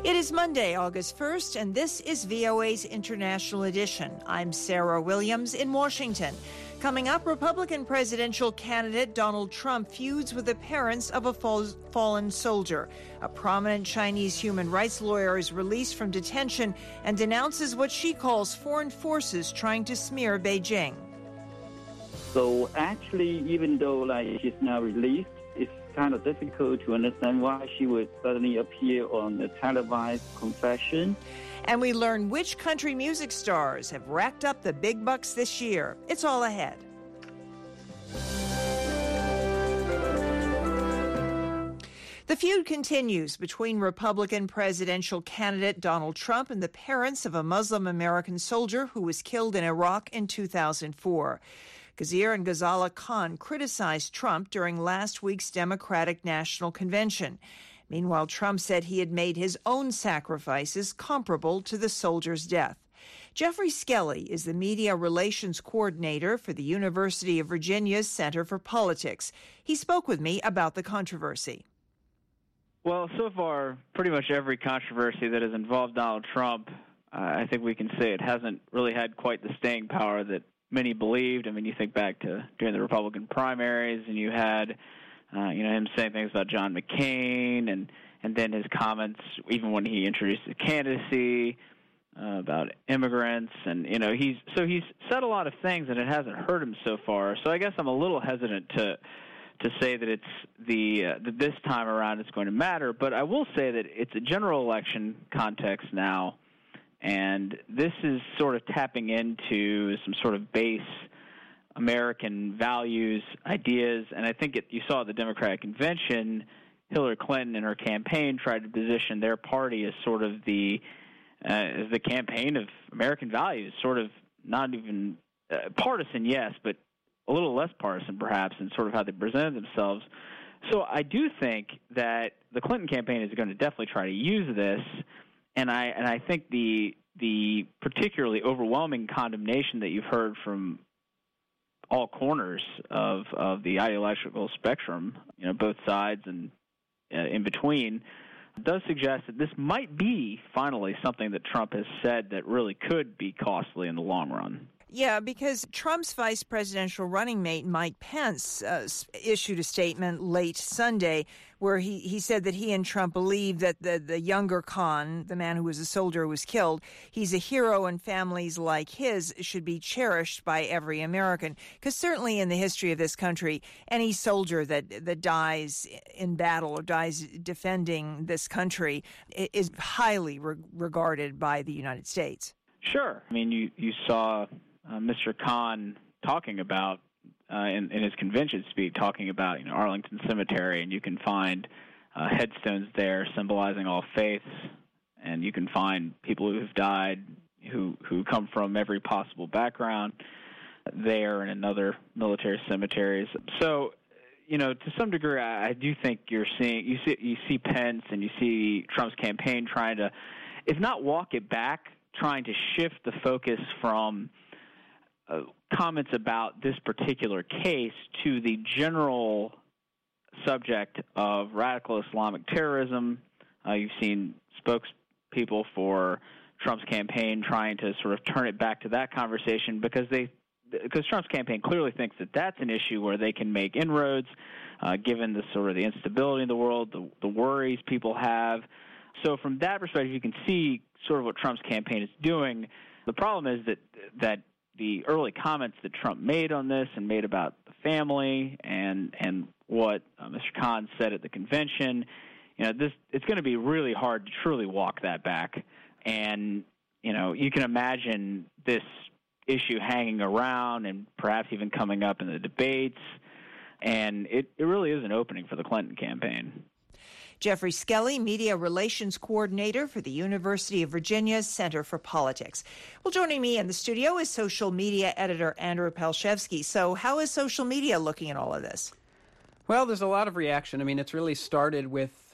It is Monday, August 1st, and this is VOA's International Edition. I'm Sarah Williams in Washington. Coming up, Republican presidential candidate Donald Trump feuds with the parents of a fallen soldier. A prominent Chinese human rights lawyer is released from detention and denounces what she calls foreign forces trying to smear Beijing. So actually, even though she's now released, it's kind of difficult to understand why she would suddenly appear on a televised confession. And we learn which country music stars have racked up the big bucks this year. It's all ahead. The feud continues between Republican presidential candidate Donald Trump and the parents of a Muslim American soldier who was killed in Iraq in 2004. Khizr and Ghazala Khan criticized Trump during last week's Democratic National Convention. Meanwhile, Trump said he had made his own sacrifices comparable to the soldier's death. Jeffrey Skelly is the media relations coordinator for the University of Virginia's Center for Politics. He spoke with me about the controversy. Well, so far, pretty much every controversy that has involved Donald Trump, I think we can say it hasn't really had quite the staying power that many believed. I mean, you think back to during the Republican primaries, and you had, him saying things about John McCain, and then his comments, even when he introduced his candidacy about immigrants, and he's said a lot of things, and it hasn't hurt him so far. So I guess I'm a little hesitant to say that it's that this time around it's going to matter. But I will say that it's a general election context now. And this is sort of tapping into some sort of base American values, ideas. And I think you saw at the Democratic Convention, Hillary Clinton and her campaign tried to position their party as sort of the campaign of American values, sort of not even partisan, yes, but a little less partisan perhaps in sort of how they presented themselves. So I do think that the Clinton campaign is going to definitely try to use this. And I think the particularly overwhelming condemnation that you've heard from all corners of the ideological spectrum, both sides and in between, does suggest that this might be finally something that Trump has said that really could be costly in the long run. Yeah, because Trump's vice presidential running mate, Mike Pence, issued a statement late Sunday where he said that he and Trump believe that the younger Khan, the man who was a soldier who was killed, he's a hero and families like his should be cherished by every American. Because certainly in the history of this country, any soldier that dies in battle or dies defending this country is highly regarded by the United States. Sure. I mean, you saw Mr. Khan talking about, in his convention speak, talking about Arlington Cemetery, and you can find headstones there symbolizing all faiths, and you can find people who've died who come from every possible background there and in other military cemeteries. So, to some degree, I do think you see Pence and you see Trump's campaign trying to, if not walk it back, trying to shift the focus from comments about this particular case to the general subject of radical Islamic terrorism. You've seen spokespeople for Trump's campaign trying to sort of turn it back to that conversation because Trump's campaign clearly thinks that that's an issue where they can make inroads, given the sort of the instability in the world, the worries people have. So from that perspective, you can see sort of what Trump's campaign is doing. The problem is that the early comments that Trump made on this and made about the family and what Mr. Khan said at the convention, it's going to be really hard to truly walk that back. And, you can imagine this issue hanging around and perhaps even coming up in the debates. And it really is an opening for the Clinton campaign. Jeffrey Skelly, Media Relations Coordinator for the University of Virginia's Center for Politics. Well, joining me in the studio is social media editor Andrew Palshevsky. So how is social media looking at all of this? Well, there's a lot of reaction. I mean, it's really started with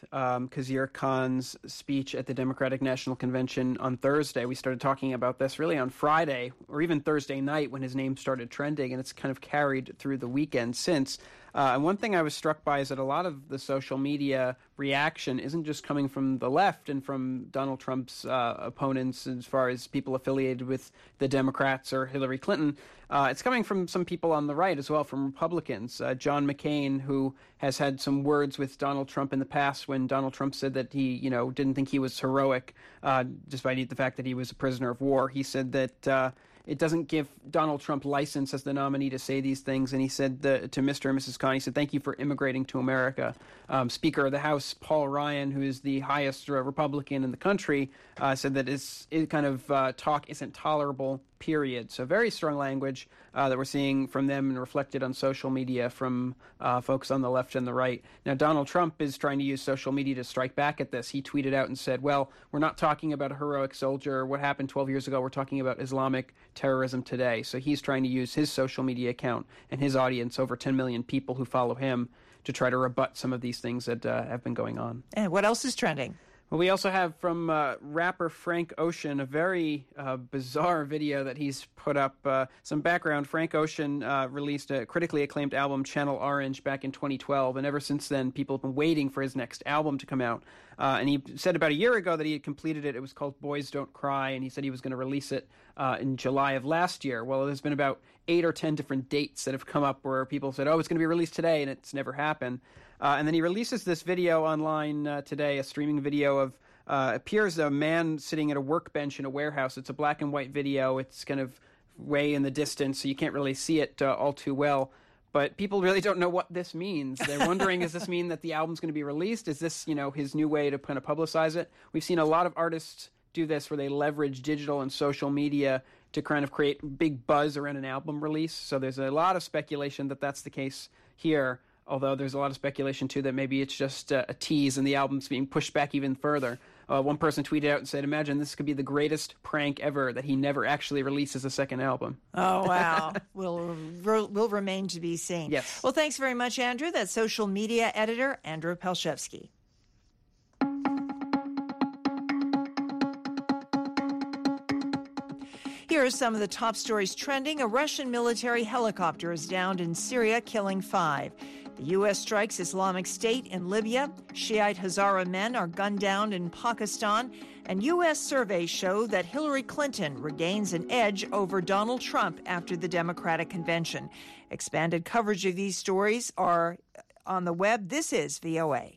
Khizr Khan's speech at the Democratic National Convention on Thursday. We started talking about this really on Friday or even Thursday night when his name started trending, and it's kind of carried through the weekend since. And one thing I was struck by is that a lot of the social media reaction isn't just coming from the left and from Donald Trump's opponents as far as people affiliated with the Democrats or Hillary Clinton. It's coming from some people on the right as well, from Republicans. John McCain, who has had some words with Donald Trump in the past when Donald Trump said that he, didn't think he was heroic, despite the fact that he was a prisoner of war. He said that it doesn't give Donald Trump license as the nominee to say these things. And he said to Mr. and Mrs. Khan, he said, "Thank you for immigrating to America." Speaker of the House, Paul Ryan, who is the highest Republican in the country, said that it kind of talk isn't tolerable, period. So very strong language that we're seeing from them and reflected on social media from folks on the left and the right. Now, Donald Trump is trying to use social media to strike back at this. He tweeted out and said, well, we're not talking about a heroic soldier or what happened 12 years ago. We're talking about Islamic terrorism today. So he's trying to use his social media account and his audience, over 10 million people who follow him, to try to rebut some of these things that have been going on. And what else is trending? Well, we also have from rapper Frank Ocean a very bizarre video that he's put up. Some background: Frank Ocean released a critically acclaimed album, Channel Orange, back in 2012, and ever since then, people have been waiting for his next album to come out. And he said about a year ago that he had completed it. It was called Boys Don't Cry, and he said he was going to release it in July of last year. Well, there's been about 8 or 10 different dates that have come up where people said, oh, it's going to be released today, and it's never happened. And then he releases this video online today, a streaming video of appears a man sitting at a workbench in a warehouse. It's a black and white video. It's kind of way in the distance, so you can't really see it all too well. But people really don't know what this means. They're wondering, does this mean that the album's going to be released? Is this, his new way to kind of publicize it? We've seen a lot of artists do this where they leverage digital and social media to kind of create big buzz around an album release. So there's a lot of speculation that that's the case here, although there's a lot of speculation, too, that maybe it's just a tease and the album's being pushed back even further. One person tweeted out and said, imagine this could be the greatest prank ever, that he never actually releases a second album. Oh, wow. will remain to be seen. Yes. Well, thanks very much, Andrew. That's social media editor Andrew Palshevsky. Here are some of the top stories trending. A Russian military helicopter is downed in Syria, killing 5. The U.S. strikes Islamic State in Libya. Shiite Hazara men are gunned down in Pakistan. And U.S. surveys show that Hillary Clinton regains an edge over Donald Trump after the Democratic convention. Expanded coverage of these stories are on the web. This is VOA.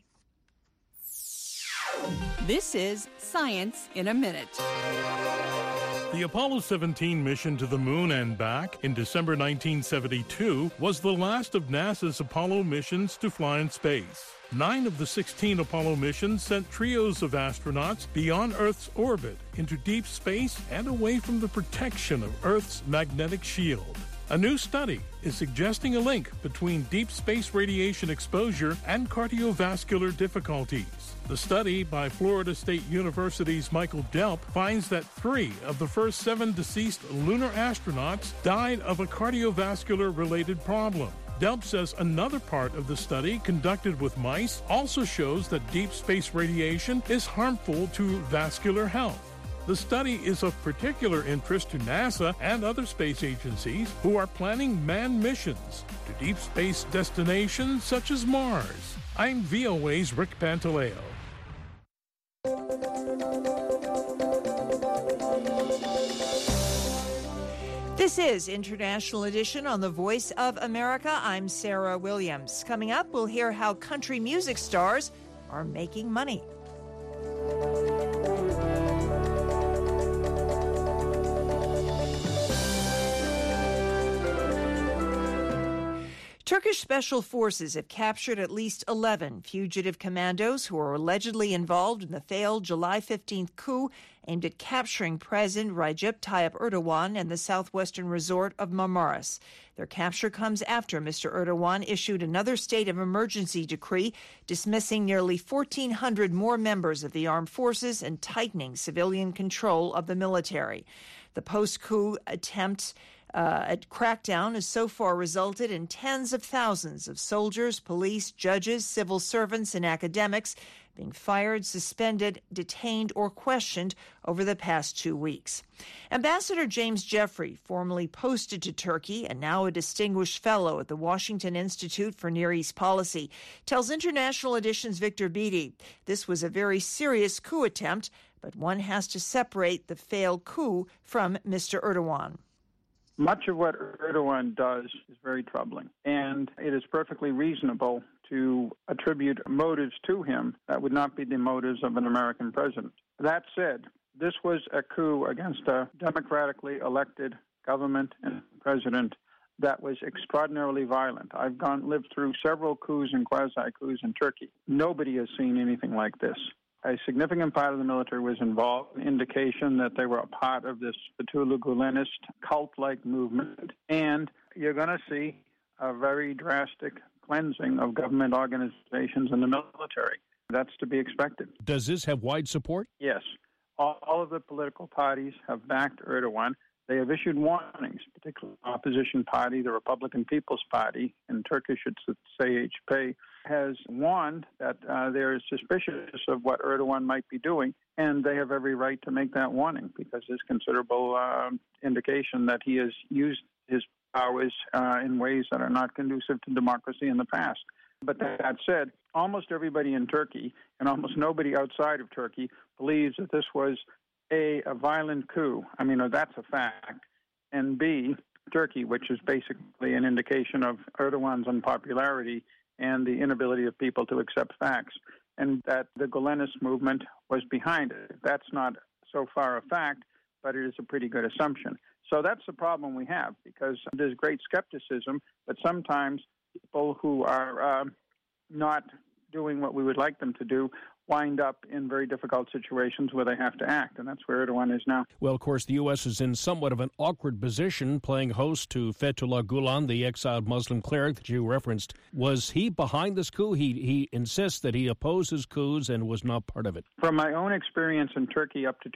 This is Science in a Minute. The Apollo 17 mission to the moon and back in December 1972 was the last of NASA's Apollo missions to fly in space. 9 of the 16 Apollo missions sent trios of astronauts beyond Earth's orbit into deep space and away from the protection of Earth's magnetic shield. A new study is suggesting a link between deep space radiation exposure and cardiovascular difficulties. The study by Florida State University's Michael Delp finds that 3 of the first 7 deceased lunar astronauts died of a cardiovascular-related problem. Delp says another part of the study, conducted with mice, also shows that deep space radiation is harmful to vascular health. The study is of particular interest to NASA and other space agencies who are planning manned missions to deep space destinations such as Mars. I'm VOA's Rick Pantaleo. This is International Edition on the Voice of America. I'm Sarah Williams. Coming up, we'll hear how country music stars are making money. Turkish special forces have captured at least 11 fugitive commandos who are allegedly involved in the failed July 15th coup aimed at capturing President Recep Tayyip Erdogan and the southwestern resort of Marmaris. Their capture comes after Mr. Erdogan issued another state of emergency decree dismissing nearly 1,400 more members of the armed forces and tightening civilian control of the military. The post-coup attempt A crackdown has so far resulted in tens of thousands of soldiers, police, judges, civil servants, and academics being fired, suspended, detained, or questioned over the past 2 weeks. Ambassador James Jeffrey, formerly posted to Turkey and now a distinguished fellow at the Washington Institute for Near East Policy, tells International Edition's Victor Beattie this was a very serious coup attempt, but one has to separate the failed coup from Mr. Erdogan. Much of what Erdogan does is very troubling, and it is perfectly reasonable to attribute motives to him that would not be the motives of an American president. That said, this was a coup against a democratically elected government and president that was extraordinarily violent. I've lived through several coups and quasi-coups in Turkey. Nobody has seen anything like this. A significant part of the military was involved, indication that they were a part of this Fethullah Gulenist cult-like movement, and you're going to see a very drastic cleansing of government organizations and the military. That's to be expected. Does this have wide support? Yes. All of the political parties have backed Erdogan. They have issued warnings, particularly the opposition party, the Republican People's Party, in Turkish it's CHP, has warned that they're suspicious of what Erdogan might be doing, and they have every right to make that warning because there's considerable indication that he has used his powers in ways that are not conducive to democracy in the past. But that said, almost everybody in Turkey and almost nobody outside of Turkey believes that this was A, a violent coup. I mean, that's a fact. And B, Turkey, which is basically an indication of Erdogan's unpopularity and the inability of people to accept facts, and that the Gulenist movement was behind it. That's not so far a fact, but it is a pretty good assumption. So that's the problem we have, because there's great skepticism, but sometimes people who are not doing what we would like them to do wind up in very difficult situations where they have to act, and that's where Erdogan is now. Well, of course, the U.S. is in somewhat of an awkward position, playing host to Fethullah Gulen, the exiled Muslim cleric that you referenced. Was he behind this coup? He insists that he opposes coups and was not part of it. From my own experience in Turkey up to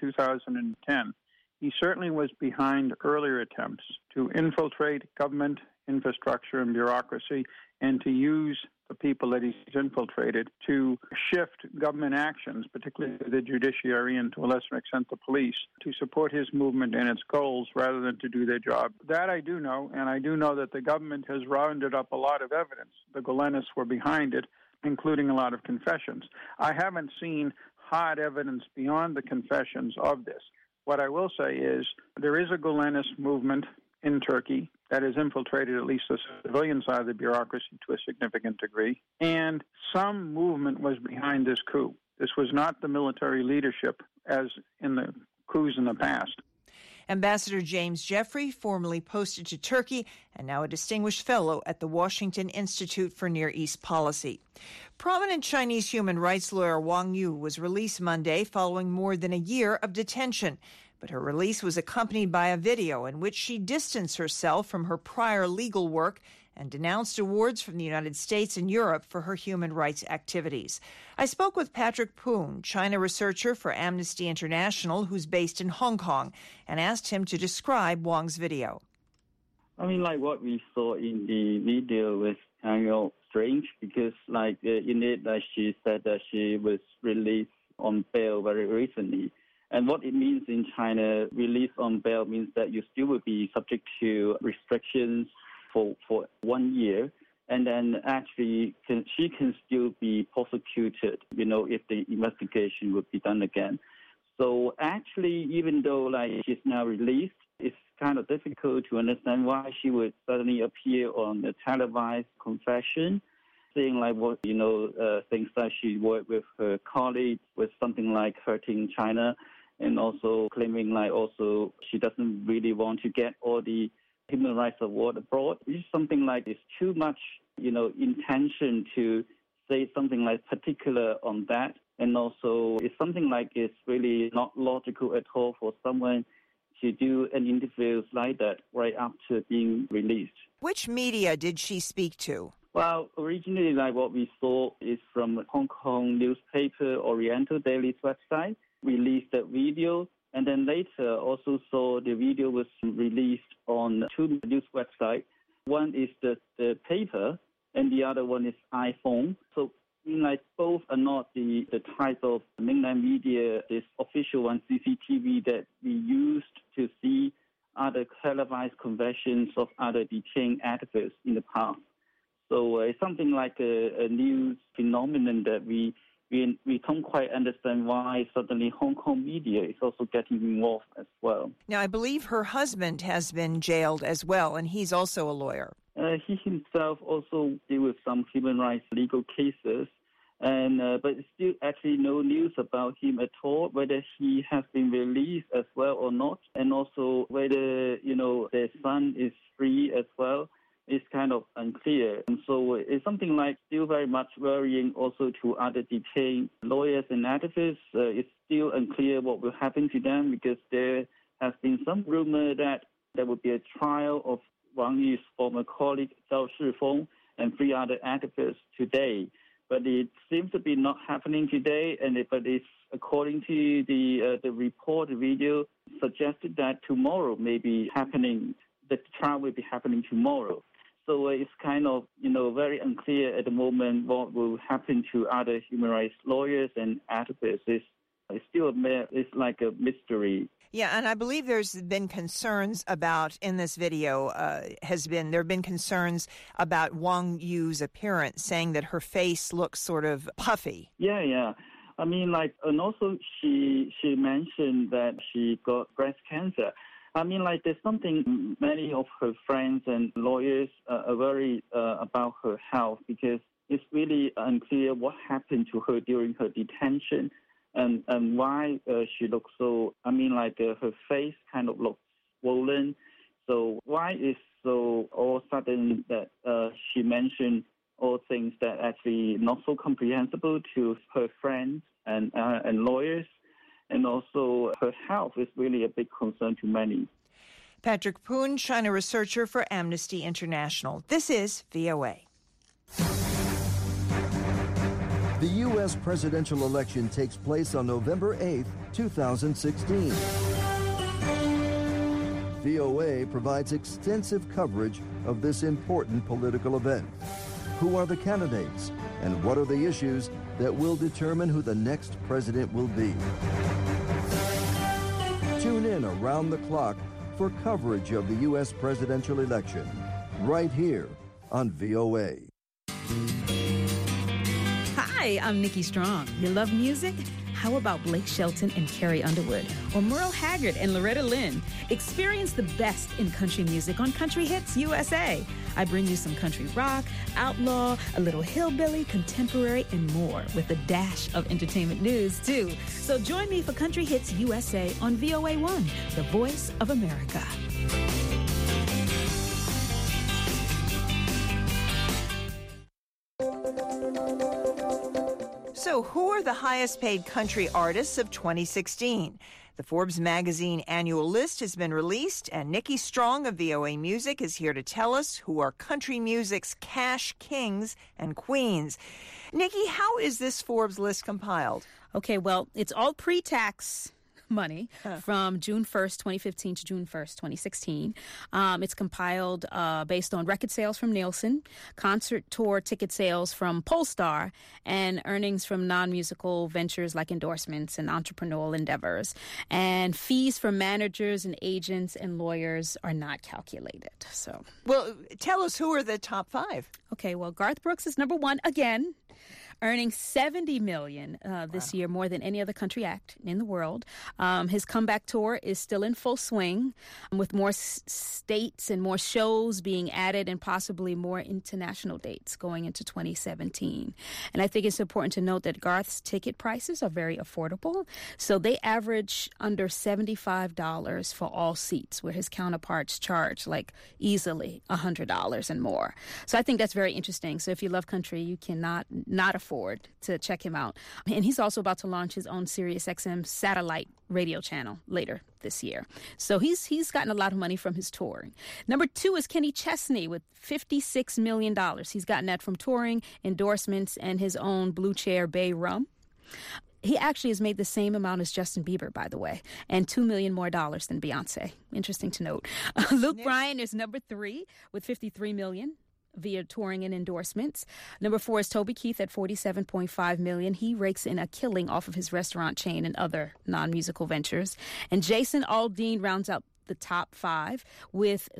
2010, he certainly was behind earlier attempts to infiltrate government infrastructure and bureaucracy and to use the people that he's infiltrated to shift government actions, particularly the judiciary and to a lesser extent the police, to support his movement and its goals rather than to do their job. That I do know, and I do know that the government has rounded up a lot of evidence. The Gulenists were behind it, including a lot of confessions. I haven't seen hard evidence beyond the confessions of this. What I will say is there is a Gulenist movement in Turkey that has infiltrated at least the civilian side of the bureaucracy to a significant degree, and some movement was behind this coup. This was not the military leadership as in the coups in the past. Ambassador James Jeffrey, formerly posted to Turkey and now a distinguished fellow at the Washington Institute for Near East Policy. Prominent Chinese human rights lawyer Wang Yu was released Monday following more than a year of detention. But her release was accompanied by a video in which she distanced herself from her prior legal work and denounced awards from the United States and Europe for her human rights activities. I spoke with Patrick Poon, China researcher for Amnesty International, who's based in Hong Kong, and asked him to describe Wang's video. I mean, like what we saw in the video was kind of strange because, like, in it, she said that she was released on bail very recently. And what it means in China, release on bail means that you still will be subject to restrictions for 1 year. And then actually she can still be prosecuted, if the investigation would be done again. So actually, even though like she's now released, it's kind of difficult to understand why she would suddenly appear on the televised confession, saying like what, things that she worked with her colleagues with something like hurting China, and also claiming like also she doesn't really want to get all the human rights award abroad. It's something like it's too much, intention to say something like particular on that. And also it's something like it's really not logical at all for someone to do an interview like that right after being released. Which media did she speak to? Well, originally, like what we saw is from Hong Kong newspaper Oriental Daily's website, released that video, And then later also saw the video was released on two news websites. One is the paper, and the other one is iPhone. So like both are not the type of mainland media, this official one, CCTV, that we used to see other televised conventions of other detained activists in the past. So it's something like a new phenomenon that we don't quite understand why suddenly Hong Kong media is also getting involved as well. Now, I believe her husband has been jailed as well, and he's also a lawyer. He himself also deal with some human rights legal cases, and but still actually no news about him at all, whether he has been released as well or not, and also whether, their son is free as well. Is kind of unclear. And so it's something like still very much worrying also to other detained lawyers and activists. It's still unclear what will happen to them because there has been some rumor that there will be a trial of Wang Yu's former colleague Zhao Shifeng and 3 other activists today. But it seems to be not happening today, but it's according to the report, the video suggested that tomorrow may be happening. The trial will be happening tomorrow. So it's kind of, very unclear at the moment what will happen to other human rights lawyers and activists. It's still it's like a mystery. Yeah, and I believe there's been concerns about, in this video, there have been concerns about Wang Yu's appearance, saying that her face looks sort of puffy. Yeah. I mean, and also she mentioned that she got breast cancer. I mean, there's something many of her friends and lawyers are worried about her health because it's really unclear what happened to her during her detention and why she looks so, her face kind of looks swollen. So why is so all of a sudden that she mentioned all things that actually not so comprehensible to her friends and lawyers? And also her health is really a big concern to many. Patrick Poon, China researcher for Amnesty International. This is VOA. The U.S. presidential election takes place on November 8, 2016. VOA provides extensive coverage of this important political event. Who are the candidates, and what are the issues that will determine who the next president will be? Tune in around the clock for coverage of the U.S. presidential election, right here on VOA. Hi, I'm Nikki Strong. You love music? How about Blake Shelton and Carrie Underwood? Or Merle Haggard and Loretta Lynn? Experience the best in country music on Country Hits USA. I bring you some country rock, outlaw, a little hillbilly, contemporary, and more, with a dash of entertainment news, too. So join me for Country Hits USA on VOA1, the voice of America. So who are the highest paid country artists of 2016? The Forbes magazine annual list has been released, and Nikki Strong of VOA Music is here to tell us who are country music's cash kings and queens. Nikki, how is this Forbes list compiled? Okay, well, it's all pre-tax money from June 1st, 2015 to June 1st, 2016. It's compiled based on record sales from Nielsen, concert tour ticket sales from Pollstar, and earnings from non-musical ventures like endorsements and entrepreneurial endeavors. And fees for managers and agents and lawyers are not calculated. So, well, tell us, who are the top 5? Okay, well, Garth Brooks is number 1 again, earning $70 million this year, more than any other country act in the world. His comeback tour is still in full swing, with more states and more shows being added and possibly more international dates going into 2017. And I think it's important to note that Garth's ticket prices are very affordable. So they average under $75 for all seats, where his counterparts charge like easily $100 and more. So I think that's very interesting. So if you love country, you cannot not afford to check him out. And he's also about to launch his own SiriusXM satellite radio channel later this year. So he's gotten a lot of money from his touring. Number 2 is Kenny Chesney with $56 million. He's gotten that from touring, endorsements, and his own Blue Chair Bay rum. He actually has made the same amount as Justin Bieber, by the way, and $2 million more than Beyonce. Interesting to note. Luke Bryan is number 3 with $53 million via touring and endorsements. Number 4 is Toby Keith at $47.5 million. He rakes in a killing off of his restaurant chain and other non-musical ventures. And Jason Aldean rounds out the top 5 with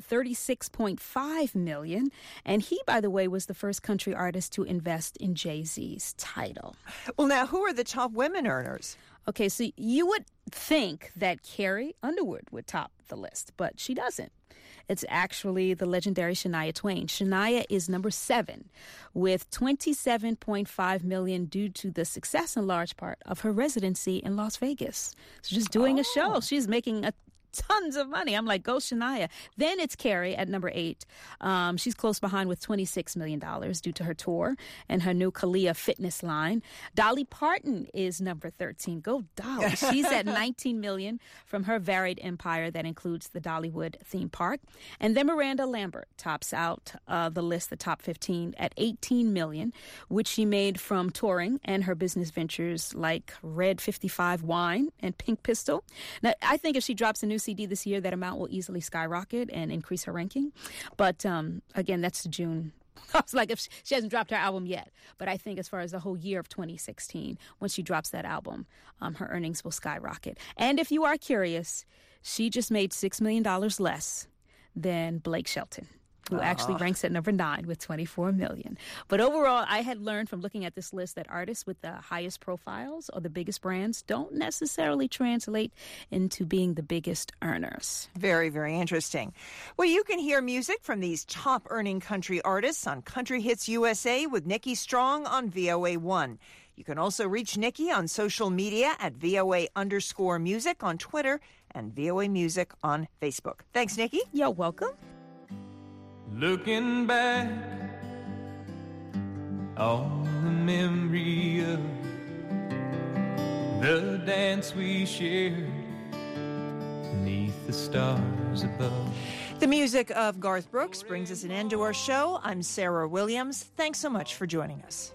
$36.5 million. And he, by the way, was the first country artist to invest in Jay-Z's Tidal. Well, now, who are the top women earners? Okay, so you would think that Carrie Underwood would top the list, but she doesn't. It's actually the legendary Shania Twain. Shania is number 7 with $27.5 million due to the success in large part of her residency in Las Vegas. So just doing a show. She's making tons of money. I'm like, go Shania. Then it's Carrie at number 8. She's close behind with $26 million due to her tour and her new Kalia fitness line. Dolly Parton is number 13. Go Dolly. She's at $19 million from her varied empire that includes the Dollywood theme park. And then Miranda Lambert tops out the list, the top 15, at $18 million, which she made from touring and her business ventures like Red 55 Wine and Pink Pistol. Now, I think if she drops a new CD this year, that amount will easily skyrocket and increase her ranking. But again, that's June. I was like, if she hasn't dropped her album yet. But I think as far as the whole year of 2016, when she drops that album, her earnings will skyrocket. And if you are curious, she just made $6 million less than Blake Shelton, who actually ranks at number 9 with $24 million. But overall, I had learned from looking at this list that artists with the highest profiles or the biggest brands don't necessarily translate into being the biggest earners. Very, very interesting. Well, you can hear music from these top-earning country artists on Country Hits USA with Nikki Strong on VOA1. You can also reach Nikki on social media at VOA_music on Twitter and VOA Music on Facebook. Thanks, Nikki. You're welcome. Looking back on the memory of the dance we shared beneath the stars above. The music of Garth Brooks brings us an end to our show. I'm Sarah Williams. Thanks so much for joining us.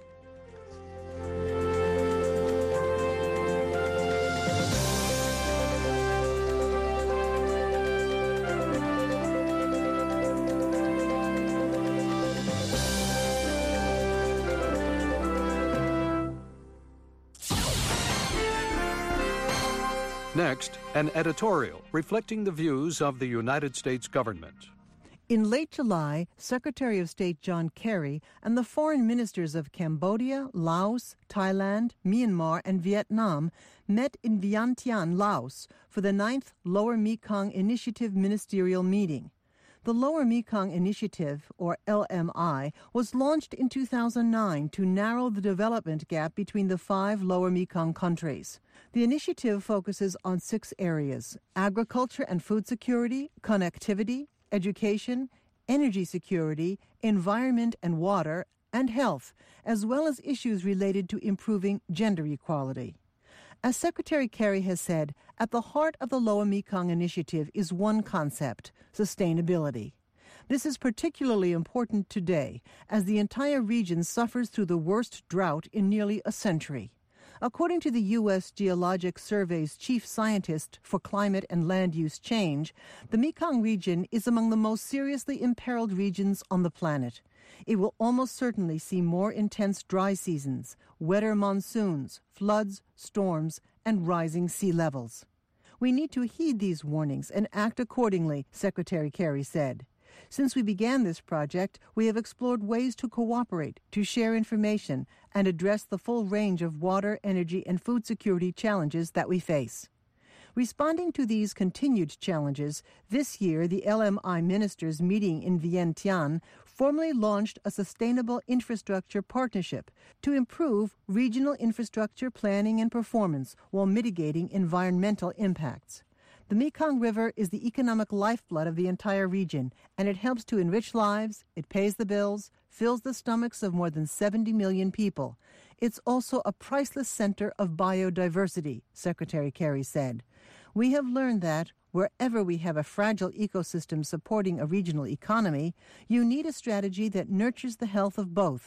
Next, an editorial reflecting the views of the United States government. In late July, Secretary of State John Kerry and the foreign ministers of Cambodia, Laos, Thailand, Myanmar, and Vietnam met in Vientiane, Laos, for the 9th Lower Mekong Initiative ministerial meeting. The Lower Mekong Initiative, or LMI, was launched in 2009 to narrow the development gap between the 5 Lower Mekong countries. The initiative focuses on 6 areas: agriculture and food security, connectivity, education, energy security, environment and water, and health, as well as issues related to improving gender equality. As Secretary Kerry has said, at the heart of the Lower Mekong Initiative is one concept: sustainability. This is particularly important today, as the entire region suffers through the worst drought in nearly a century. According to the U.S. Geologic Survey's chief scientist for climate and land use change, the Mekong region is among the most seriously imperiled regions on the planet. It will almost certainly see more intense dry seasons, wetter monsoons, floods, storms, and rising sea levels. We need to heed these warnings and act accordingly, Secretary Kerry said. Since we began this project, we have explored ways to cooperate, to share information, and address the full range of water, energy, and food security challenges that we face. Responding to these continued challenges, this year the LMI ministers meeting in Vientiane formally launched a sustainable infrastructure partnership to improve regional infrastructure planning and performance while mitigating environmental impacts. The Mekong River is the economic lifeblood of the entire region, and it helps to enrich lives, it pays the bills, fills the stomachs of more than 70 million people. It's also a priceless center of biodiversity, Secretary Kerry said. We have learned that wherever we have a fragile ecosystem supporting a regional economy, you need a strategy that nurtures the health of both.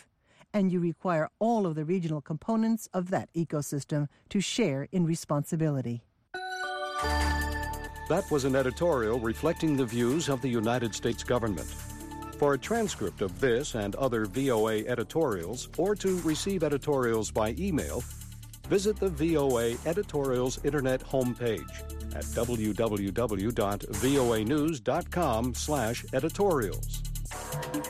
and you require all of the regional components of that ecosystem to share in responsibility. That was an editorial reflecting the views of the United States government. For a transcript of this and other VOA editorials, or to receive editorials by email, visit the VOA Editorials Internet homepage at www.voanews.com/editorials.